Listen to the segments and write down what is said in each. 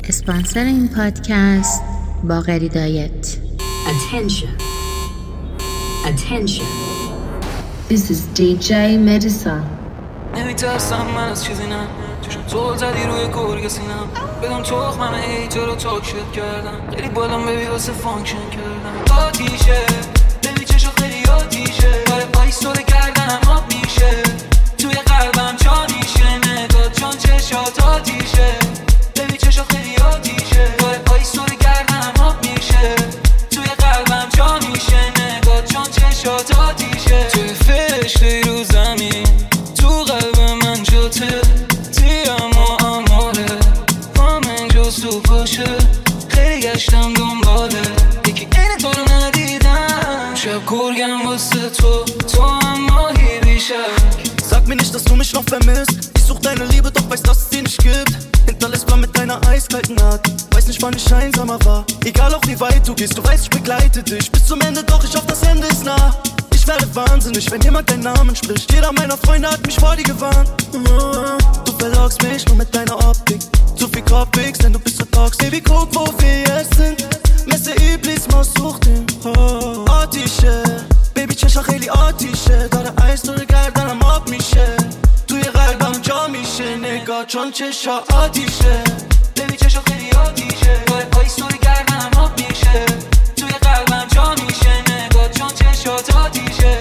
اسپانسر این پادکست باقری دایت. Attention. Attention. This is DJ Medicine. نمیترسم من از چیزی نه، چشم تو زدی روی گرگ سینم، بگم چخ من ایتر رو تاکشت کردم، خیلی بالام ببی واسه فانکشن کردم. آتیشه ببی چشم خیلی آتیشه، باره پایستور کردنم آب میشه، توی قلبم جا میشه، نگاه چون چشات آتیشه، ببی چشم خیلی آتیشه، باره پایستور کردنم آب میشه، توی قلبم جا میشه، نگاه چون چشات آتیشه، توی فرشته رو زمین تو قلب من جاته، تیرم و اماره همین جز تو باشه، خیلی گشتم دنباله یکی این تو رو ندیدم، شب گرگم واسه تو هم ماهی بیشک. Sag mir nicht, dass du mich noch vermisst. Ich such deine Liebe, doch weiß, dass es sie nicht gibt. Hinterlässt Blau mit deiner eiskalten Art. Weiß nicht, wann ich einsamer war. Egal auch wie weit du gehst, du weißt, ich begleite dich bis zum Ende, doch ich hoffe, das Ende ist nah. Ich werde wahnsinnig, wenn jemand deinen Namen spricht. Jeder meiner Freunde hat mich vor dir gewarnt. Du verlockst mich nur mit deiner Optik. Zu viel Kopfwix, denn du bist so toxisch. Baby, guck, wo wir jetzt sind. Messe Iblis, Maus sucht ihn. Atische Baby, چشم خیلی آتیشه، داره ایس داره گردنم آب میشه، توی قلبم جا میشه، نگاه چون چشم آتیشه، ببین چشم خیلی آتیشه، داره ایس داره گردنم آب میشه، توی قلبم جا میشه، نگاه چون چشات آتیشه.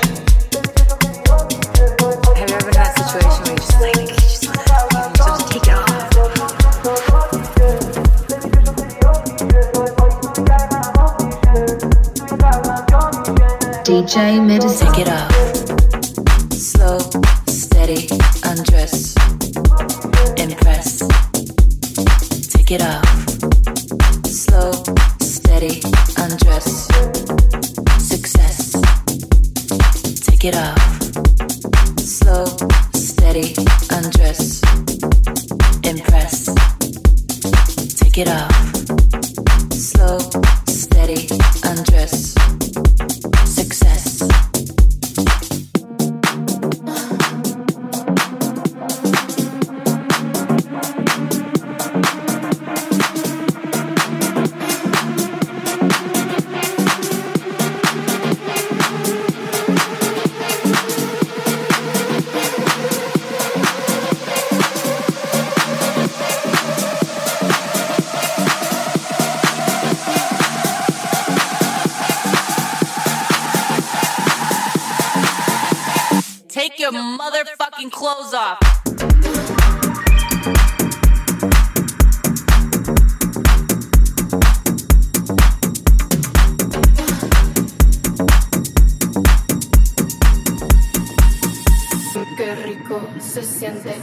Have you ever been in that situation where you just like, you just wanna take it off? DJ Medicine. Take it off. Slow, steady, undress, impress. Take it off. Slow, steady, undress, success. Take it off. Slow, steady, undress, impress. Take it off. Slow, steady, undress, success. Take your motherfucking clothes off. Qué rico se siente.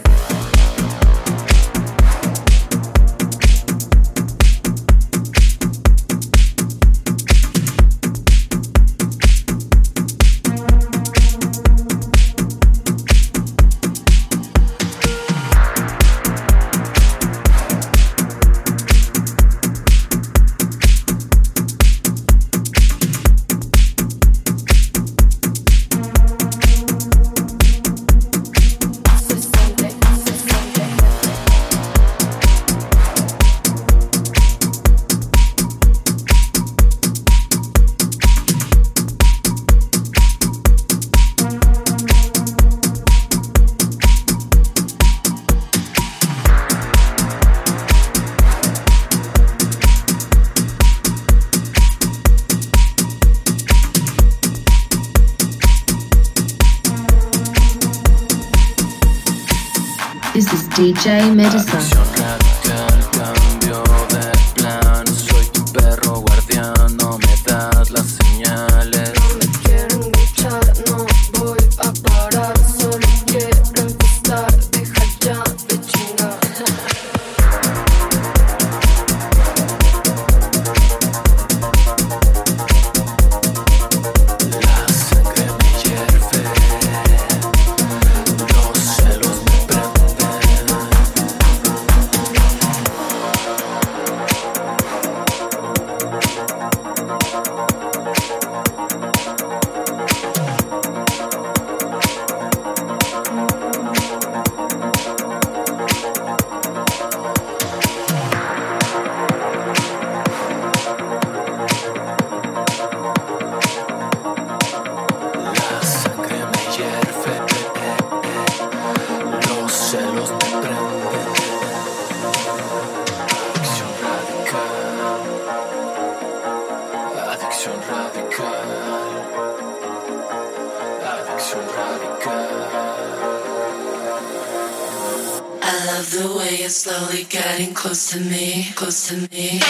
This is DJ Medicine. Cambio de plan, soy tu perro guardián, no me das las señales. No me quieren escuchar, no voy a parar, solo quiero empezar, deja ya de chingar. La sangre me hierve, los celos me prenden. love the way you're slowly getting close to me, close to me.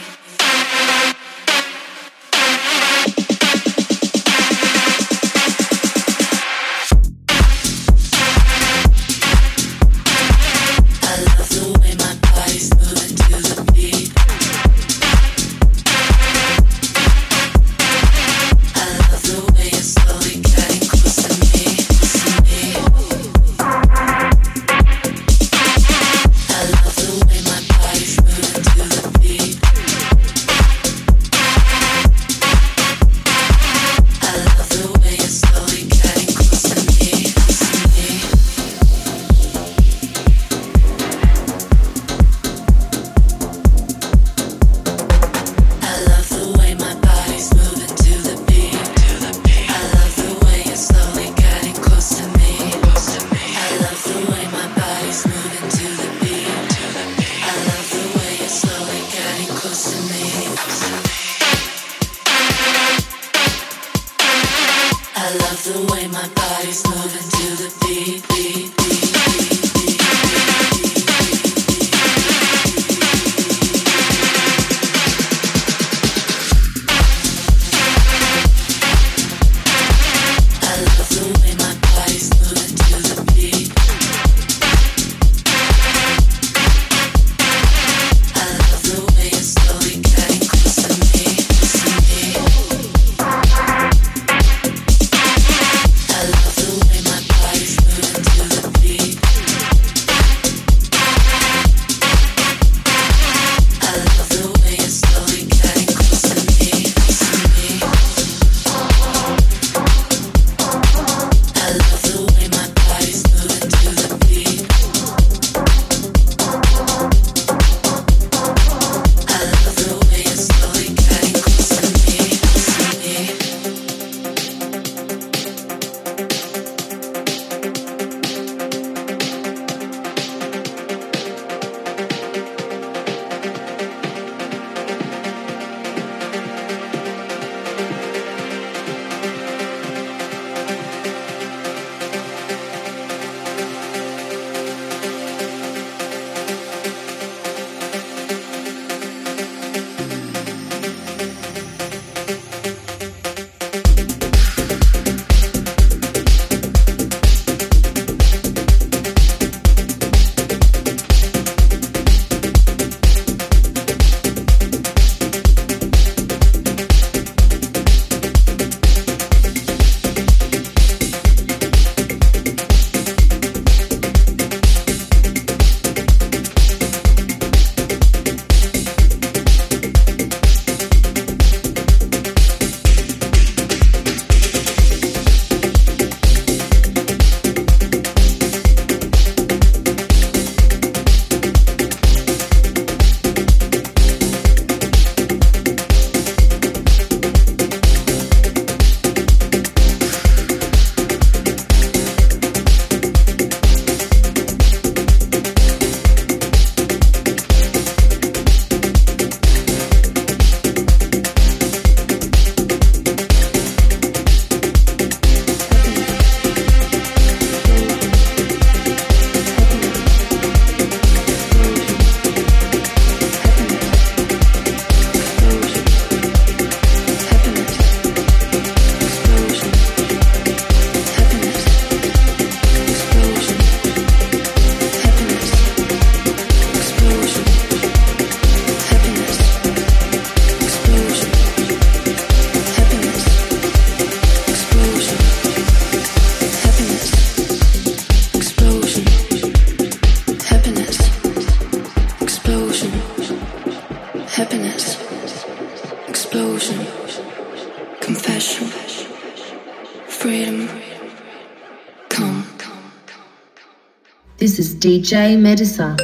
This is DJ Medusa.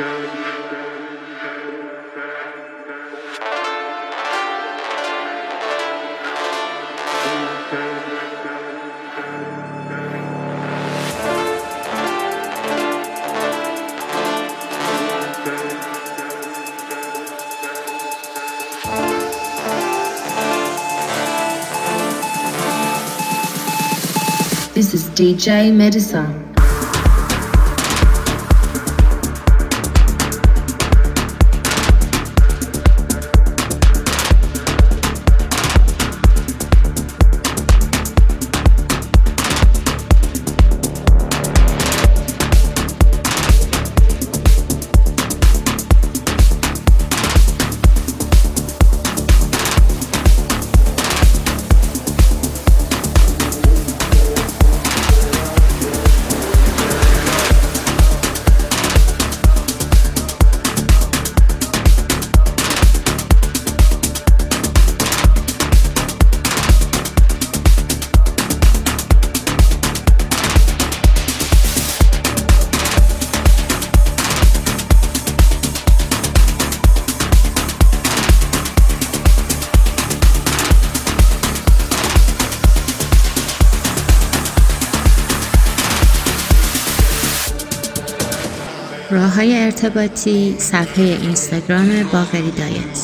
This is DJ Medusa. راه‌های ارتباطی صفحه اینستاگرام باقری دایت.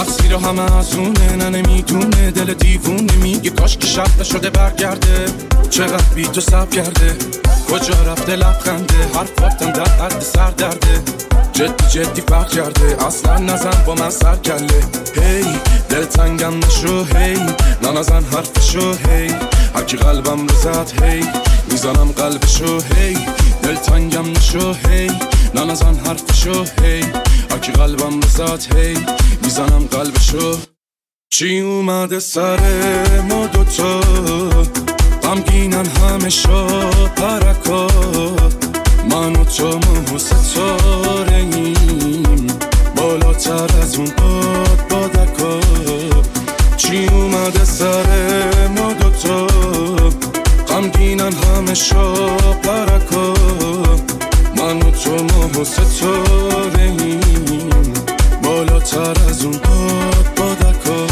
تقصیر همه از اونه، نه نمیدونه دل دیوونه میگه کاش که شب نشده برگرده. چقدر بی تو سب کرده، کجا رفته لبخنده، حرفاتم در حد سر درده. جدی فرق کرده، اصلا نزن با من سر کله. هی دل تنگم نشو، هی نزن حرفشو، هی هرکی قلبم رو زد، هی میزنم قلبشو. هی دل تنگم نشو، هی نزن حرفشو، هی هرکی قلبم رو زد، هی میزنم قلبشو. چی اومده سر ما دوتا، غمگینن همه شا پرکا، من و تو ماه و ستاره ایم، بالاتر از اون بادکا. چی اومده سر ما دوتا، غمگینن همه شا پرکا، من و تو ماه و ستاره ایم، بالاتر از اون بادکا.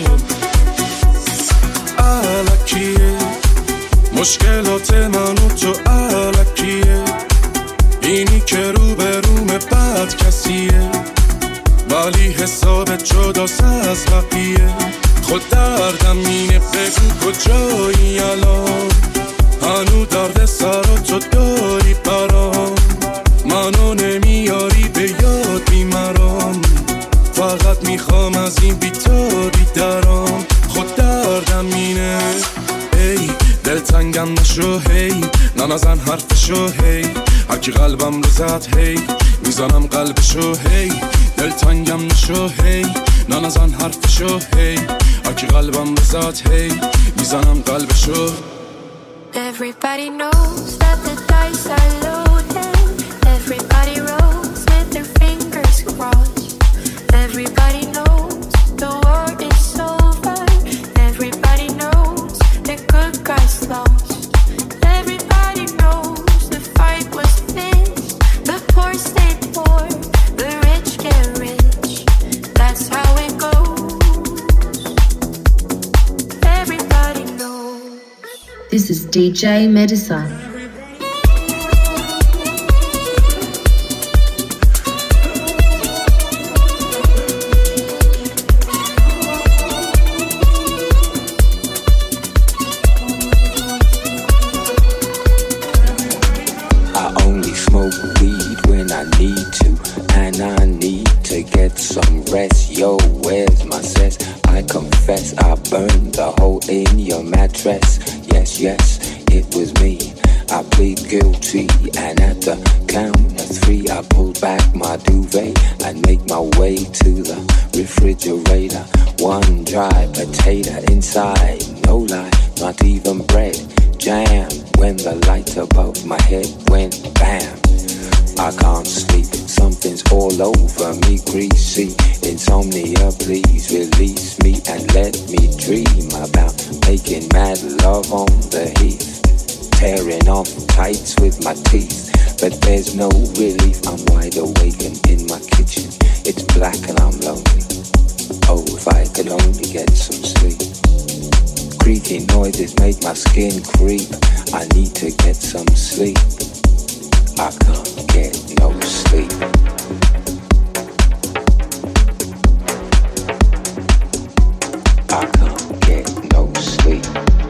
الکیه مشکلات من و تو، الکیه اینی که رو به روم بد کسیه، ولی حسابت جداست از بقیه. خود دردم اینه بگو کجایی الان، هنو درد سراتو داری برام، منو نمیاری به یاد بیمرام، فقط میخوام از این بیتاری درام. خود دردم اینه، هی دل تنگم نشو، هی نزن حرفشو، هی هرکی قلبم رو زد، هی میزنم قلبشو. هی دل تنگم نشو، هی نزن حرفشو، هی هرکی قلبم رو زد، هی میزنم قلبشو. Everybody knows that the dice are loaded. Everybody rolls with their fingers crossed. Everybody knows the war is over. Everybody knows the good guys lost. Everybody knows the fight was fixed. The poor stay poor, the rich get rich. That's how it goes. Everybody knows. This is DJ Medicine. Yo, where's my cess? I confess I burned the hole in your mattress. Yes, it was me. I plead guilty, and at the count of 3 I pulled back my duvet and make my way to the refrigerator. One dry potato inside, no lie, not even bread. Jam when the light above my head went bam. I can't sleep, something's all over me, greasy. Insomnia, please release me and let me dream about making mad love on the heath, tearing off tights with my teeth. But there's no relief, I'm wide awake and in my kitchen. It's black and I'm lonely. Oh, if I could only get some sleep. Creaking noises make my skin creep. I need to get some sleep. I can't get no sleep. I can't get no sleep.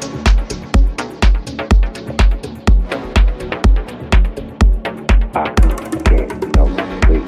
I can't get no sleep.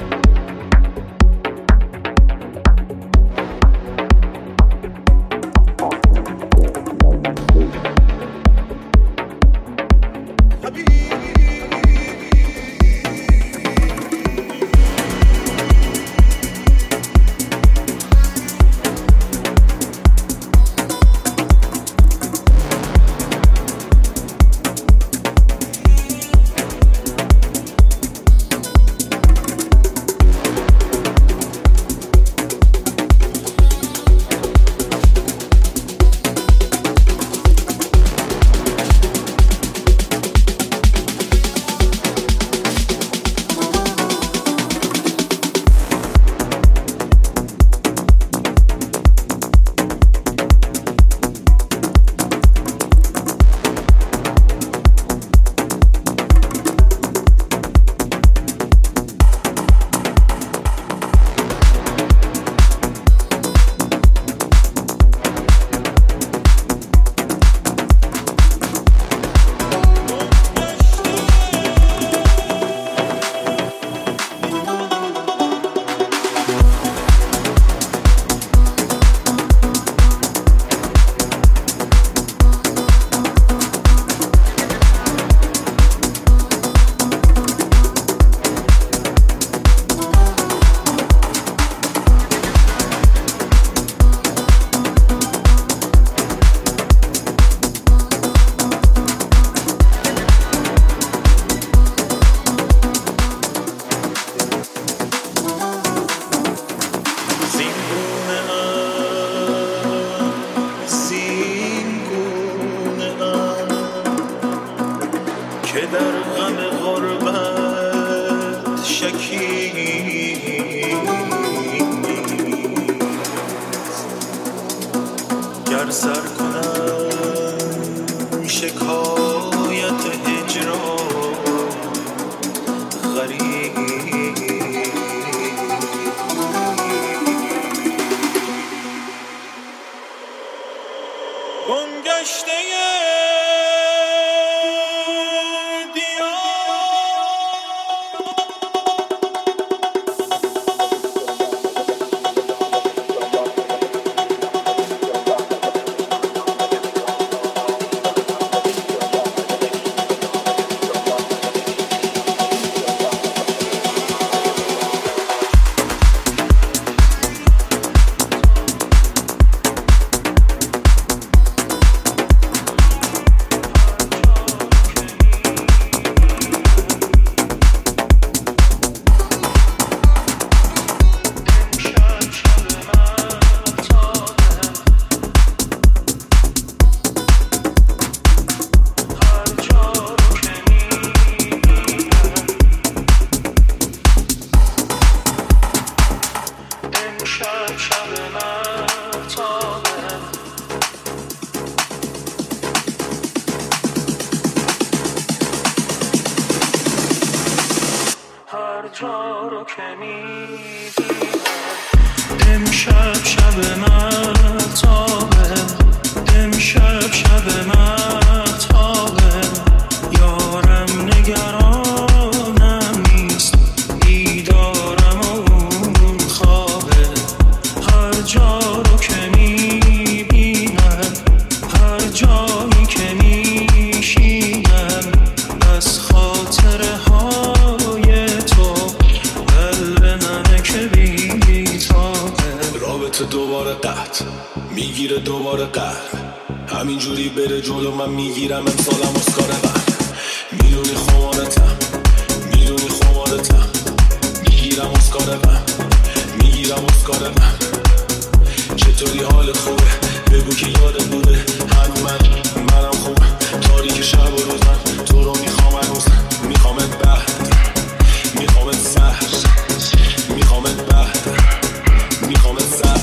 امشب شب مهتابه، امشب شب مهتابه، یارم نگرانم نیست، دیدارم اون خوابه. هر جا رو که میبینم، هر جایی که میشینم، از خاطره های تو قلب منه که بیتابه. رابطه دوباره قطع میگیره دوباره قهر، همینجوری بره جلو من میگیرم امسالم اسکار بر. میدونی خمارتم، میدونی خمارتم، میگیرم اسکار بر، میگیرم اسکار بر. چطوری حالت خوبه؟ بگو که یادت بوده هنو منم خوبه. تاریک شب و روز من تو رو میخوام هنوز، میخوامت بعد، میخوامت سهر، میخوامت بعد، میخوامت سهر.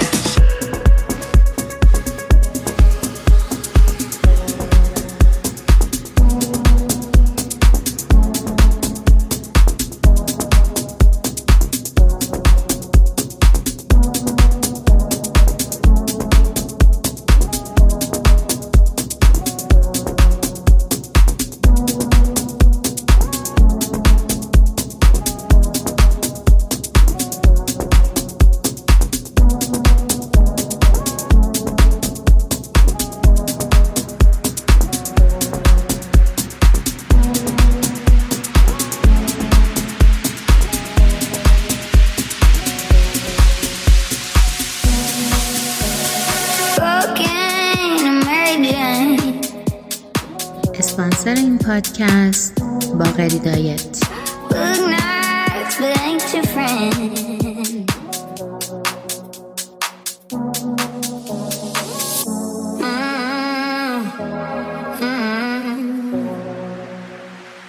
اسپانسر این پادکست باقری دایت.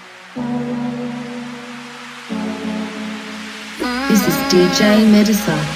This is DJ Medusa.